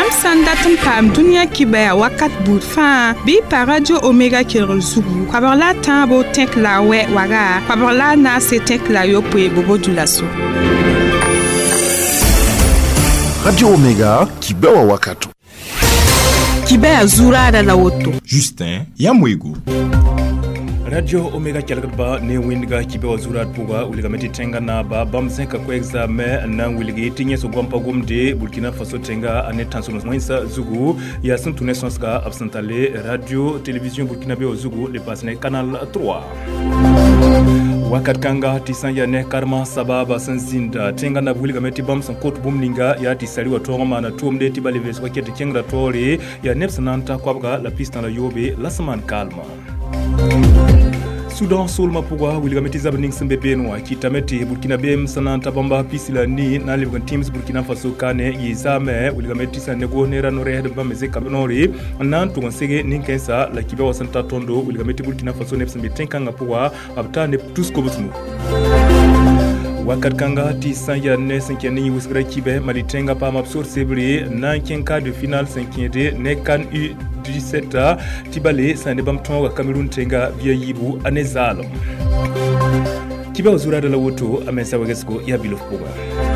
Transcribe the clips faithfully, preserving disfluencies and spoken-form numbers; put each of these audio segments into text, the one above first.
Tem sanda tem pam dunia kibaya wakat bout fa bi pa radio Omega Kirol Zugu kwabarla tambo tek la we waga kwabarla na se tek la yo pwe bobo dulaso Radio Omega kibawa wakato kibaya zura da la woto Justin Yamwego Radio Omega Kyalgaba ne windiga kibe wazura puga uligameti tenga na ba bamzenka kwa exame na wiligi tinye so gwampa gumde Burkina Faso tenga ane tansono mwensa zugu ya sentune sonska absentale Radio Télévision Burkina Be zugu le pasne Canal trois. Wakat kanga tisan ya ne karma sababa sanzinda tenga na uligameti bamsan kotu bumninga ya tisali wa tongoma na tuomde tibali vesu kwa kete kengra tori ya nepsananta kwa la pista la yobe la saman kalma. Sudan Solma Pugwa Willigameti Zabaning Sembebeno Kitameti Burkina Bem Sananta Bamba Pisila ni na Liban Teams Burkina Faso Kane Yizame Willigameti Sanego Nera Nore de Bameze Kabonori Nantu Onsege Ninkensa la Kiba Santa Tondo Willigameti Burkina Faso Nepsembe Tenkanga Pugwa Abtane Tuskobusmu Wakat kanga ti sanya ne cinquième wusgra kibe malitenga pa mabsur sebri na quart de finale cinquième ne kan U dix-sept tibale sande bam tonga Cameroun tenga via yibu anezalo kibe uzura de la woto amesa wagesko ya bilof poga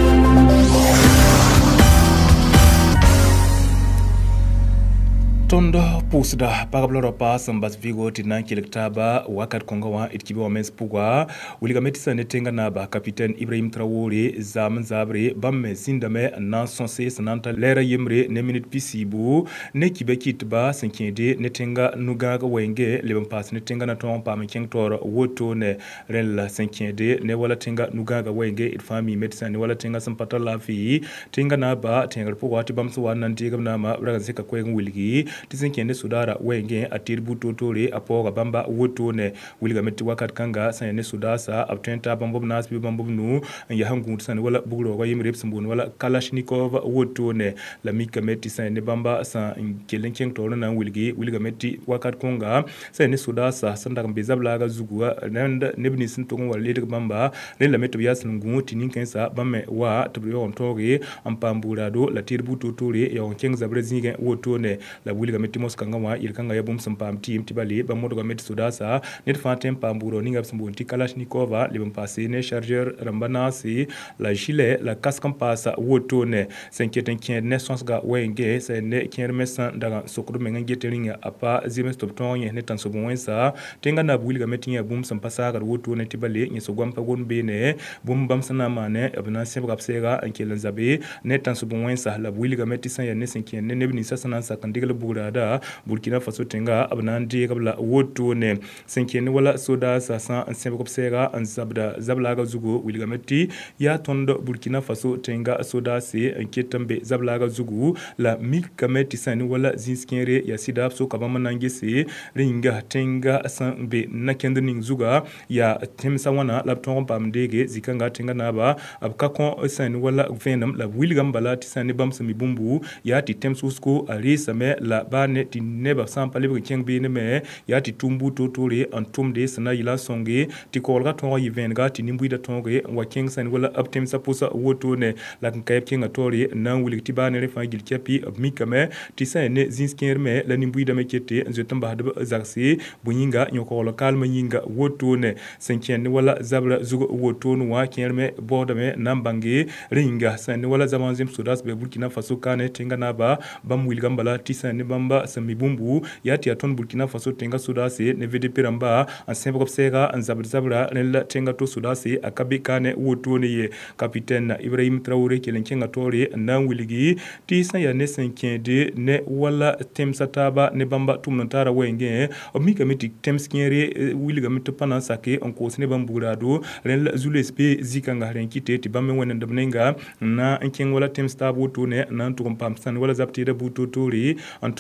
Tondo pusda pagablora pa sambas vigo tina kilektaba wakat kongawa itkibe wa mens pugwa uligameti sa netenga na ba capitaine Ibrahim Traoré zaman zabre bamme sindame nan sonse sananta lera yemre ne minute pisibu ne kibe kitba cinquième netenga nugaga wenge lebam pas netenga na ton pa meking tor woto ne rel cinquième ne wala tenga nugaga wenge it fami medicine ne wala tenga sampata lafi tenga na ba tenga pugwa tibamsu wanan tiga na ma braga seka kweng wilgi tisenkende sudara wenge atirbu totore apoga bamba wotone wilgameti wakat kanga sayane sudasa abtenta bambob nasbi bambob nu ya hangu sane wala bugro wa yimrep sambun wala kalashnikov wotone la mikameti sayane bamba sa kelenken toro na wilgi wilgameti wakat konga sayane sudasa sanda mbezablaga zugwa nanda nebni sintongo walede bamba le la meto yasin ngu tininkensa bamme wa tabyo ontoge ampamburado la tirbu totore ya onkeng zabrezinge wotone la wilgameti moskanga wa ilkanga ya bum sampam team tibali ba modo gameti sudasa net fantem pamburo ninga sambunti kalashnikova libam passé ne chargeur rambana si la gilet la casque passa wotone cinquième quinze naissance ga wenge c'est ne quinze mesan daga sokru menga geteringa apa zime stop tonye ne tanso bonsa tenga na wilgameti ya bum sampasa ga wotone tibali ni sogwampa gonbe ne bum bam sana mane abna sebga psega ankelan zabe ne tanso bonsa la wilgameti sa ya ne cinquième ne nebni sasana sakandiga burada Burkina Faso tenga abnandi kabla wotone cinquième wala soda sasa ansembe kopsega anzabda zablaga zugo wilgameti ya tondo Burkina Faso tenga soda se anketambe zablaga zugo la mikameti sani wala zinskere ya sidap so kabama nangese ringa tenga sanbe nakendning zuga ya temsa wana lapton pamdege zikanga tenga naba abkakon sani wala venom la wilgambala tisani bamsami bumbu ya ti temsusko alisa me la bane ti neba sampale be keng be ne me ya ti tumbu totore an tumde sana yila songe ti kolga to yi venga ti nimbu da tonge wa keng san wala uptem saposa woto ne la kayep kenga tori nan wuli ti bane refa gil kapi mikame ti sa ne zinsker me la nimbu da me kete nzetamba da zaksi bunyinga nyoko lokal ma yinga woto ne cinquième wala zabra zugo woto no wa kerme boda me nambange ringa san wala zamanzim sudas be Burkina Faso kane tenga naba bam wilgambala ti sa ne bamba sami bumbu yati aton Burkina Faso tenga sudase ne vede piramba an sembe kopsega an zabra zabra ne tenga to sudase akabi kane wotone ye capitaine Ibrahim Traoré kelenkenga tore nan wiligi ti sa ya ne cinquième ne wala temsa taba ne bamba tumnantara wenge omika meti temskere wiliga meto pana sake on ko sene bamburado ren zulespe zikanga renkite ti bamme wonen dabnenga na enken wala temsta wotone nan to kompam san wala zapti da butotori anton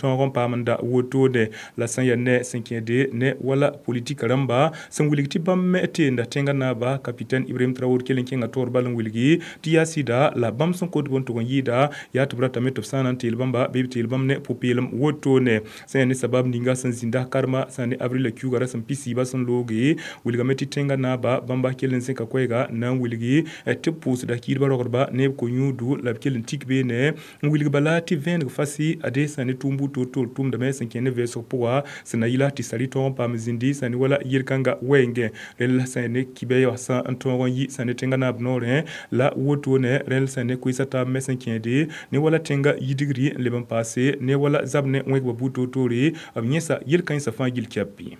tõog n paamda wotone la sẽn yaa ne sẽn kẽede ne wala politique rãmba sẽn wilg tɩ bãmb me teenda tẽngã naaba kapitɛn Ibrahim Traore kell n kẽnga toor bal n wilgi tɩ yaa sɩda la bãmb sẽn kot bõn tʋg n yɩɩda yaa tɩ b ratame tɩ b sã n na n teel bãmba bɩ b teel bãmb ne pʋ-peelem wotone sẽn yaa ne sabab ninga sẽn zĩnda karema sã ne avril la kiuugã ra sẽn pis-yɩɩba sẽn looge wilgame tɩ tẽngã naaba bãmba kell n zẽka koɛɛga na n wilgi tɩ b pʋʋsda kiidbã rogdba ne b ko-yũudu la b kell n tik beene n wilg bala tɩ vẽeneg fasɩ ade sã ne tʋʋm buud toor-toor tʋʋmdame sẽn kẽ ne vɛɛsg pʋga sẽn na yɩla tɩ sari tõog n paam zĩndi sã ne wala yel-kãngã wɛɛngẽ rẽl sã ne kibɛɛa sã n tõog n yɩ sã ne tẽngã naab noorẽ la wotone rẽl sã ne koeesa taab me sẽn kẽede ne wala tẽngã yidgri n leb n paase ne wala zab ne wẽgba buud toor-toore b yẽsa yel-kãensã fãa gil kɛpɩ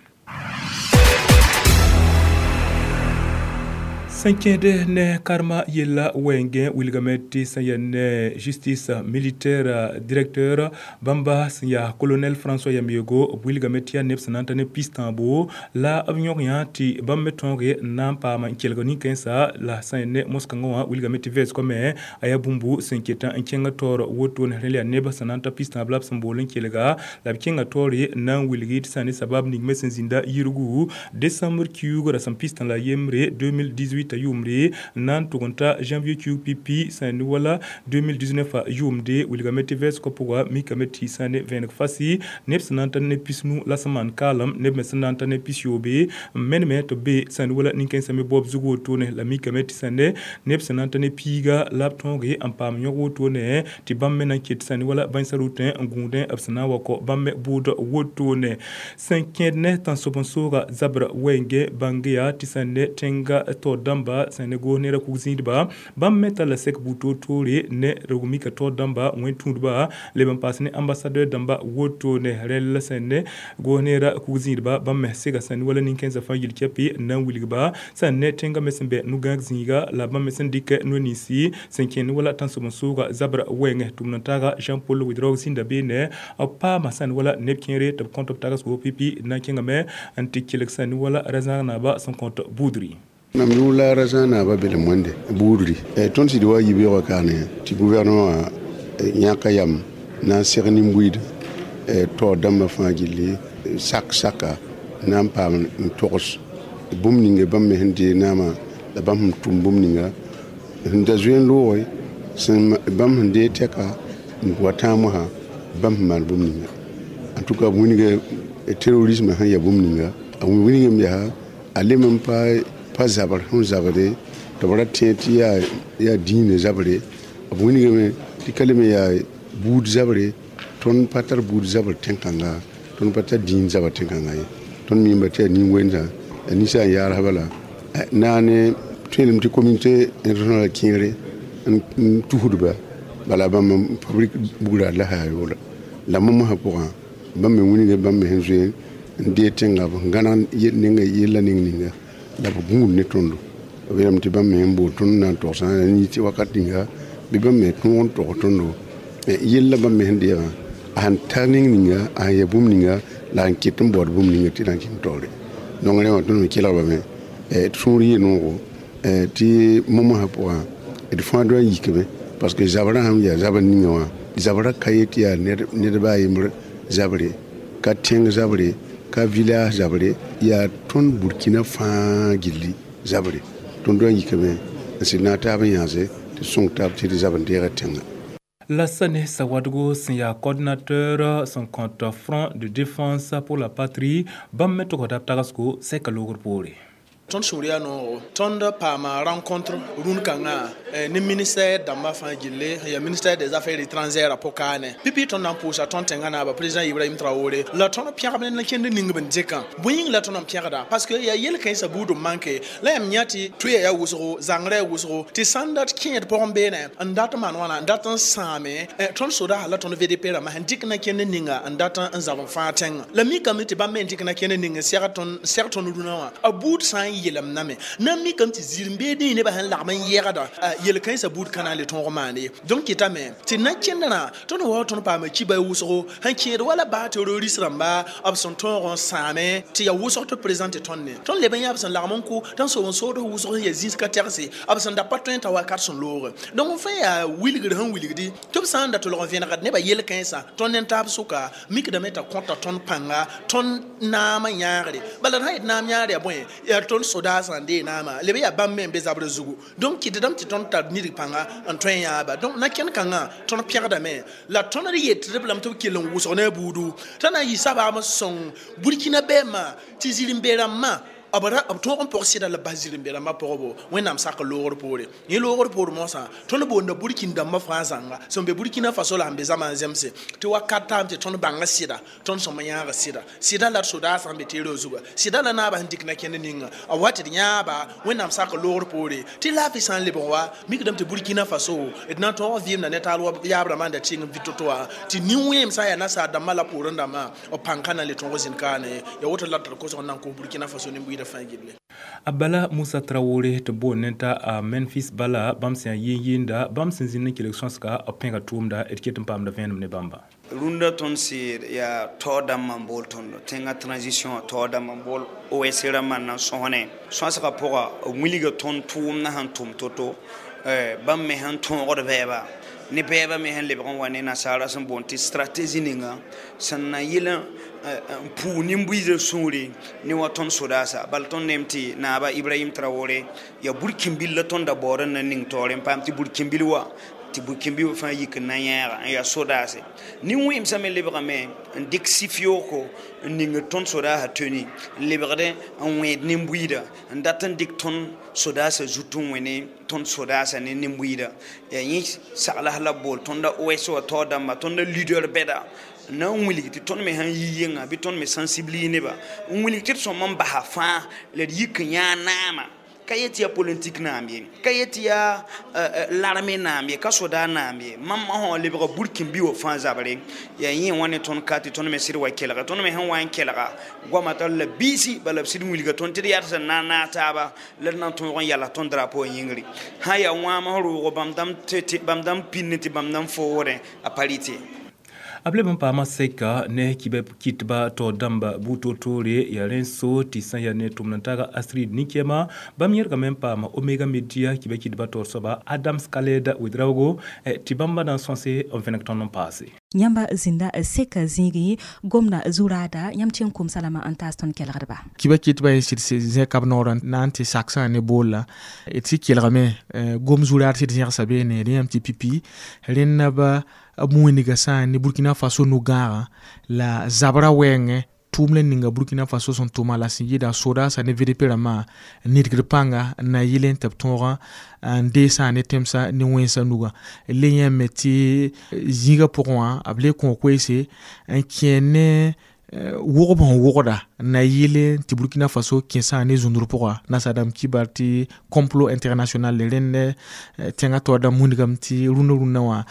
sẽn kẽede ne karema yella wɛɛngẽ wilgame tɩ sẽn yaa ne justice militaire directeur bãmba sẽn yaa colonel François Yamyego b wilgame tɩ yaa neb sẽn na n ta ne pis-tãabo la b yõg yã tɩ bãmb me tõoge n na n paama n kelg nin-kãensã la sã yaa ne mos-kãngã wã wilgame tɩ vɛɛsgame a yaa bũmbu sẽn ketã n kẽngã taoor wotone rẽl yaa neb sẽn na n ta pis-tãab la b sẽn bool n kelga la b kẽngã taoore n na n wilgi tɩ sã ne sabab ning me sẽn zĩnda yirgu décembre kiuug ra sẽn pis-tã la yembre deux mille dix-huit t'a yʋʋmde n na n tʋg n ta janvier kiuug pipi sã ne wala deux mille dix-neuf a yʋʋmde wilgame tɩ vɛɛsgã pʋga mikame tɩ sã ne vẽeneg fasɩ neb sẽn na n ta ne pis-nu la sẽn maan kaalem neb me sẽn na n ta ne pis-yoobe n meneme tɩ be sã ne wala nin-kãensã me baob zug wotone la mikame tɩ sã ne neb sẽn na n ta ne piiga la b tõoge n paam yõg wotone tɩ bãmb me na n ket sã ne wala bãensa rʋtẽ n gũudẽ b sẽn na n wa kɔ bãmb me buud wotone sẽn kẽed ne tãn sob n sooga zabr wɛɛngẽ bãng yaa tɩ sã ne tẽnga taoor dãmba sã ne goos ne ra kug zĩidba bãmb me talla sɛk buud toor-toore ne rog mika taoor dãmba wẽn-tũudba leb n paas ne ambassadeur dãmba wotone rɛl sã ne goos ne ra kug zĩidba bãmb me sega sã ne wala nin-kãensã fãa yel kɛpɩ n na n wilgba sã ne tẽngã me sẽn bɛ nu-gãag zĩiga la bãmb me sẽn dɩk no-ninsi sẽn kẽ ne wala tãn sob n sooga zabr wɛɛngẽ tʋmd n taaga Jean-Paul Widrog zĩnda beene b paama sã ne wala neb kẽere tɩ b kõt b tagsgo pipi na n kẽngame n tɩ kelg sã ne wala razãag naaba sẽn kõt buudri nam yʋʋla razã naaba belem wẽnde buudri tõnd sɩd wa yibeoogã kaane tɩ gouvernement wã yãka yam na n seg nin-buiid taoor dãmbã fãa gilli sak-saka na n paam n togs bũmb ninga bãmb me sẽn dee naamã la bãmb sẽn tʋm bũmb ninga sẽn da zoeen looge bãmb sẽn dee tɛka n wa tãag mosã bãmb sẽn maan bũmb ninga en tout cas wĩnga terrorisme sẽn yaa bũmb ninga a wĩngame yaa a lem n pa pa zabr sẽn zabre tɩ b ra tẽ tɩ yaa dĩinã zabre b wĩngame tɩ ka leme yaa buud zabre tõnd pa tar buud zabr tẽn-kãnga tõnd pa tar dĩin zabr tẽn-kãnga ye tõnd mimba tɩ yaa nin-wẽnda a ninsã n yaasã bala naane tõelem tɩ communauté internationale kẽere n tusdba bala bãmb fabrique bugrã la sã yoola la mamsã pʋgã bãmb me wĩnga bãmb me sẽn zoeen n dee tẽnga b sẽn gãneg ninga yella ning ninga la b gũud ne tõndo b yeelame tɩ bãmb me sẽn bool tõnd na n togsã a nii tɩ wakat ninga bɩ bãmb me tõog n tog tõndo yella bãmb me sẽn deegã a sẽn tar ning ninga a sẽn ya bũmb ninga la sẽn ket n baood bũmb ninga tɩ na n kẽng taoore donc rẽ wã tõnd me kelgbame tɩ sũur yɩ noogo tɩ mamsã pʋgã d fãa doa n yikame parce que zabrã sãn yaa zabr ninga wã zabrã ka yet yaa nedbã a yembr zabre ka tẽng zabre ka village zabre yaa tõnd burkina fãa gilli zabre tõnd doa n yikame n sɩd na n taab n yãaze tɩ sõng taab tɩ d zab n deega tẽnga La Sane Sawadgo, c'est un coordinateur, son compte front de défense pour la patrie. Bam mettre au Taptarasco, c'est que l'on pour ton suriano ton pa ma rencontre run kanga ni ministère d'amba fan gille ya ministère des affaires étrangères pokane pipi ton na pousa ton tengana ba président Ibrahim Traoré la ton pierre ben la kende ning ben deka buyin la ton pierre da parce que ya yel kay sa budu manke la yam nyati tuye ya wusro zangre wusro ti sandat kinyet pombe ne andata man wana andata same ton soda la ton V D P ra ma handik na kende ninga andata nzavon faten la mi kamiti ba men dik na kende ninga seraton seraton dunawa abud san yelam name nan mi kam ti zirmbe de ne ba han la man yegada yel kan sa bud kana le ton romane donc kitame ti na kendana to no wa ton pa ma ki ba wuso han ki wala ba terrorist ramba abson ton ron same ti ya wuso to présenter ton ne ton le ben ya abson la mon ko dans so so do wuso ya zis ka terse abson da patron ta wa carte son lore donc on fait ya wilgir han wilgidi to san da to lo vient rat ne ba yel kan sa ton en tab suka mi ki da meta konta ton panga ton na ma nyaare bala hay na nyaare bon ya ton soda sande na ma le ya bam men bezabre zugu donc ki dam ti ton ta ni panga en train ya ba donc na ken kanga ton pierre da me la ton ri yet reblam to ki lon wuso na budu tana yi saba ma son burkina bema ti zilimbera ma abara to on porsi da la bazir mbela ma porobo wenam saka logor pore ni logor pore mo sa to no bonda burkina ma France nga so be burkina faso la mbeza ma zemse to wakata mte to no banga sida to so manya ga sida sida la soda sa mbe tero zuba sida la na ba ndik na ken ninga a wati nya ba wenam saka logor pore ti la fi san lebonwa mi kidam te burkina faso et na to vim na netalo ya abra manda ting vitotoa ti ni wem sa ya na sa da mala pore ndama o pankana le tongo zinkane ya woto la ko so nan ko burkina faso ni Abala Moussa Traoré te bonenta a Memphis Bala bamsia yinda bamsin zinne élection ska a penga tumda etiquette pam da venum ne bamba runda ton sir ya toda mambol ton tenga transition toda mambol o esera man sohone so saka poga muliga ton tum na han tum toto eh bam me han ton o de beba ni beba me han le bon wane na sara son bonti stratégie ninga sanna yila pu nimbuize suri ni waton sodasa balton nemti na ba Ibrahim Traoré ya burkimbil ton da boran na ning tore pamti burkimbil wa ti burkimbil fa yik na ya ya sodase ni wim samel lebra me dexifio ko ning ton soda ha teni lebrade en wed nimbuida ndatan dik ton sodasa jutun wene ton sodasa ne nimbuida ya yi sala la bol ton da oso to da ma ton da leader beda na umwili ti ton me han yiyenga bi ton me sensibiliser ne ba umwili ti son man ba fa le yiknya nama kayeti ya politique na ambi kayeti ya l'armée na ambi ka soda na ambi mamma ho le ba burkin bi wo fa zabare ya yin woni ton kati ton me sir wa kelaga ton me han wa kelaga goma tal la bisi bala sid umwili ga ton ti ya ta na na ta ba le nan ton ron yalla ton drapeau yingri ha ya wa ma ro go bam dam tete bam dam piniti bam dam fore a parité Able ban pa maseka ne kibe kitba to damba buto tore ya renso ti sanya ne tumnantaga Astrid Nikema bamier ka mempa ma Omega Media kibe kitba to soba Adam Skaleda Widrago e tibamba dans sensé on venek ton passé Nyamba zinda seka zingi gomna zurada nyamtien kum salama antaston kelgarba kibe kitba e sit ze kabnoran nanti saksa ne bola et si kelgame gom zurada sit zer sabe ne riam ti pipi renaba amuini gasa ni Burkina Faso nugara la zabra wenge tumle ninga Burkina Faso son tuma la singida soda sa ne vidi perama nidgripanga na yilen taptonga ande sa ne temsa ni wensa nuga lenye meti zinga pourwa able kon kwese en kiene wogobon wogoda na yile ti Burkina Faso kinsa ne zundur pourwa na sadam kibarti complot international le rende tenga to da munigam ti runa runa wa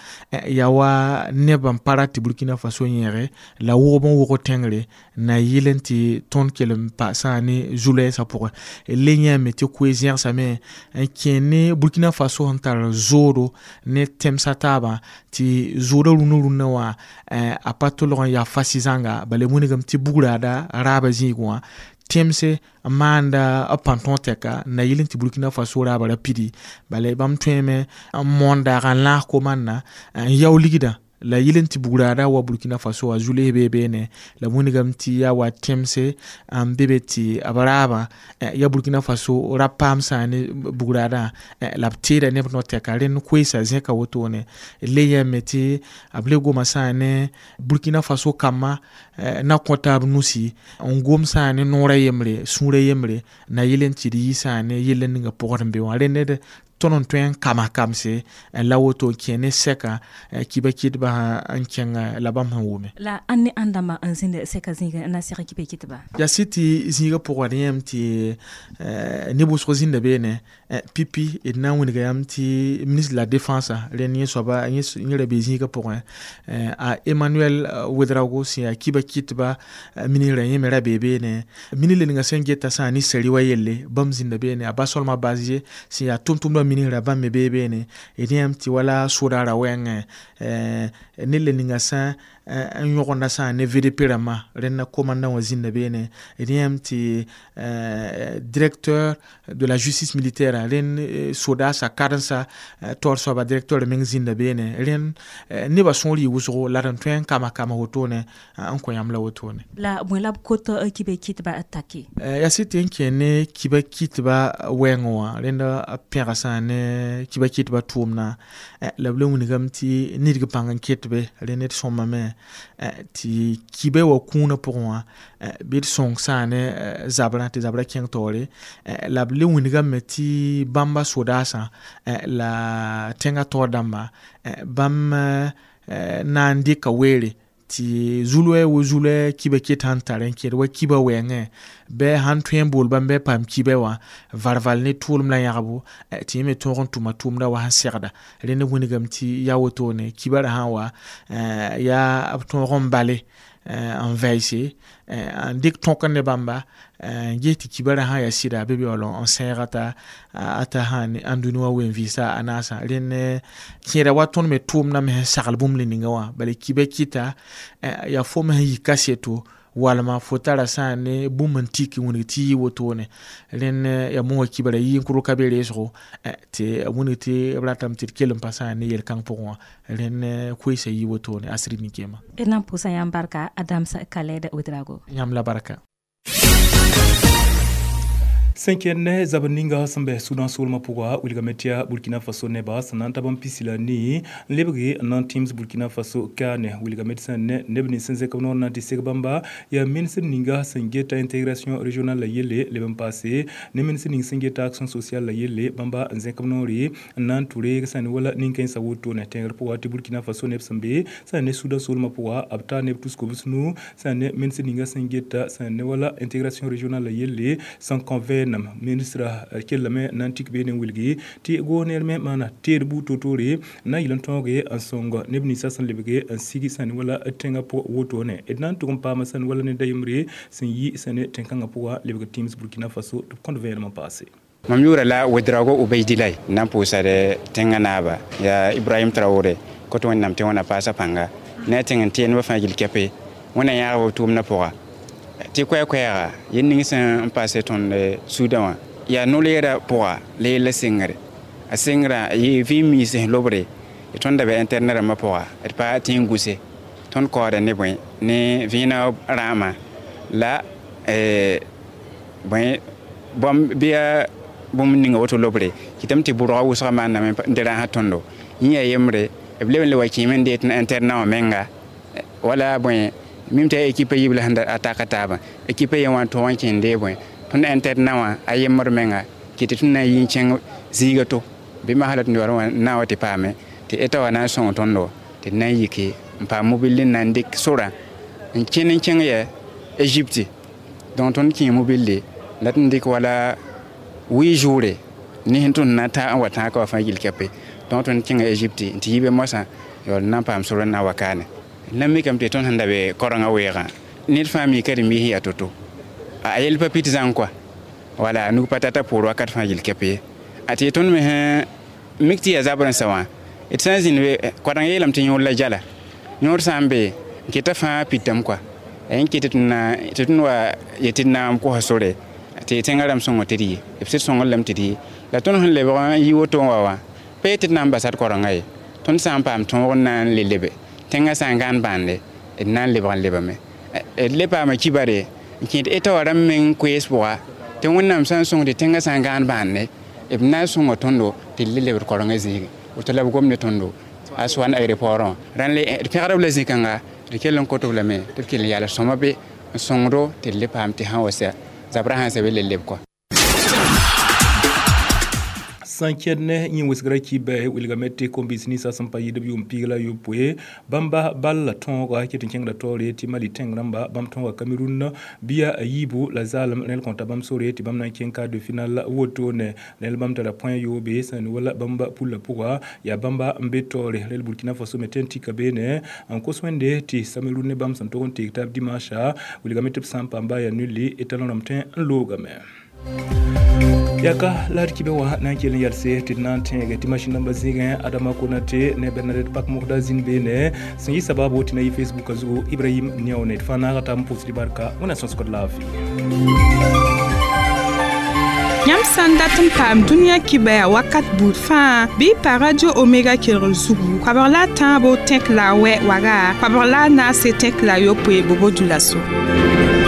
yawa nebam para ti Burkina Faso nyere la wogobon wogo tengre na yile ti ton kelem pasa ne jule sa pourwa lenya meti cohésion sa me kene Burkina Faso hantar zoro ne temsa taba ti zoro runa runa wa apatolo ya fasizanga bale munigam ti bugurada raba zigwa temse amanda apanton teka na yilin ti Burkina Faso raba rapidi bale bam tweme monda ran la komanda yaw ligida la yilin ti bugurada wa Burkina Faso a jule bebe ne la munigam ti ya wa temse am bebe ti abaraba ya Burkina Faso rapam sa ne bugurada la tira ne no teka ren kwesa zeka wotone le ya meti able goma sa ne Burkina Faso kama na kontab nusi on gom sa ne nora yemre sure yemre na yilin ti di sa ne yilin nga pokormbe wa ren ne tonon tuen kama kamse la woto kene seka kiba kitba ankenga la bam hawume la anni andama anzinde seka zinga na seka kibe kitba ya siti zinga pour rien ti ne bosro zinda bene pipi et na woniga yam ti ministre de la défense renie soba ni le bezinga pour a Emmanuel Wedrago si kiba kitba mini re yemera bebe ne mini le nga sengeta sa ni seri wayelle bam zinda bene abasol ma bazie si ya tumtum mini raba me bebe ne edem ti wala sudara wenge eh nille ninga sa an yogonda sa ne V D P rama renna commandant wazine bene edem ti directeur de la justice militaire ren soda sa karansa torso ba directeur mengzinda bene ren ne ba sonli wuzro la ran twen kama kama hotone an ko yamla hotone la mwela koto kibe kitba attaquer ya sitin kene kibe kitba wengoa renda pera sa ne kibe kitba tumna la blongu gamti nidga pangan kitbe renet somame ti kibe wa kuna pour moi bit song sa ne zabra te zabra king tore la blongu gamti bamba sodasa la tenga tordamba bam na ndika wele ti zulwe wo zulwe kibe kitan taren kire wa kibe wenge be han tuen bol bambe pam kibe wa varval ne tulum la yarabu ti me toron tuma tumda wa haserda rene woni gamti ya wotone kibara hawa ya abton bale en veille en dik tonkane bamba geti kibara ha ya sida bebe olon on serata ata hani andunwa wen visa anasa rene kira waton me tumna me sagal bumli ningawa bale kibe kita ya foma yi kaseto walma fotara sane bumantiki woni ti wotone len ya mo kibara yi kuru kabere so te woni te bratam tir kelum pasane yel kan pour len kuise yi wotone asri nikema enam pusa yam barka adam sa kaleda Wedrago yam la baraka Cinquième zabaninga sambe Soudan Solma pourwa Wilgametia Burkina Faso neba sananta bampisila ni lebri nan teams Burkina Faso kane Wilgametia ne nebni senze kono nanti segbamba ya ministre ninga sengeta intégration régionale la yele le bam passé ne ministre ning sengeta action sociale la yele bamba nzenkamnori nan touré sani wala ninken sawuto ne tengre pourwa ti Burkina Faso neb sambe sane Soudan Solma pourwa abta neb tous ko busnu sane ministre ninga sengeta sane wala intégration régionale la yele sans convaincre ministre kelame nantik benen wilgi ti goner me mana terbu totore na yilantonge ansongo nebni sasan lebege ansigi sani wala tenga po wotone ednan to kompa masan wala ne dayumre sin yi sane tenkanga po lebege teams Burkina Faso to convainement passé mamyura la Wedrago ubaydilay nampo sare tenga naba ya Ibrahim Traoré ko to nam te wona pasa panga ne tengen ten wa fagil kepe wona ya wotum na poa ti kwa kwa yin sen passé ton Soudan ya no lera poa le le singre a singra yi vi mi se lobre e ton da be internet ma poa et pa tinguse ton ko da ne boy ne vina rama la eh boy bom bia bom ninga woto lobre kitam ti buro wu sama na me ndera ha tondo yiya yemre e blewen le waki men de internet menga wala boy mimta équipe yibla handa ataka taba équipe yawan to wankin de boy tun internet wa ayemor menga kiti tun na yin chen ziga to be ma halat ndoro na wati pame te eta wana son tondo te na yiki mpa mobile nan dik sura en chen chen ye Egypte donc ton ki mobile lat ndik wala huit jours ni hintun nata wata ka fa gil kepe donc ton chen Egypte ti yibe mosa yol na pam sura na wakane lammi kam te ton handa be koranga wera nit fami kadi mi hiya toto a yel papit zan quoi wala nu patata pour wakat fajil kepe ati ton me ha mikti ya zabran sawa it sanzin we koranga yelam tin yolla jala nyor sambe kita fa pitam quoi en kititna titnwa yetinna ko hasore ati tengaram songo tedi epsit songo lam tedi la ton hon le ba yi woto wawa petit nambasat koranga e ton sampam ton nan le lebe tenga sangan bande nan le ban leba me le pa ma kibare kit eta waram men kwespoa te wonnam san song de tenga sangan bande ibna songo tondo te le le koranga zigi o to lab gomne tondo aswan ay reporon ran le pegara le zikanga de kelon ko to le me te kel yala somabe songro te le pam te hawasa zabra han se le leb ko Sankene yin wisgra ki be wilgamete kombisni sa sampa yidab yum pigla yupwe bamba bal tonga kitin kengra tore ti mali tengramba bam tonga Cameroun bia yibu la zalam nel konta bam sore ti bam nan kenka de final wotone nel bam tara point yobe san wala bamba pula pourwa ya bamba mbetore lel Burkina Faso metenti kabene en koswende ti Cameroun ne bam santoron ti tab dimanche wilgamete sampa mba ya nuli etalon amten logame yaka lar kibe wa nan kelen yarse tinan tenge timashin namba zigen adama konate ne Bernadette Pak Mourda zinbene sinyi sababu tina yi Facebook azu Ibrahim Niaonet fana gata mpusli barka wana sonsko lafi Yam sandatum pam dunia kibaya wakat bout fa bi pa radio Omega Kirol Zugu kabarla tambo tek la we waga kabarla na se tek la yo pwe bobo dulaso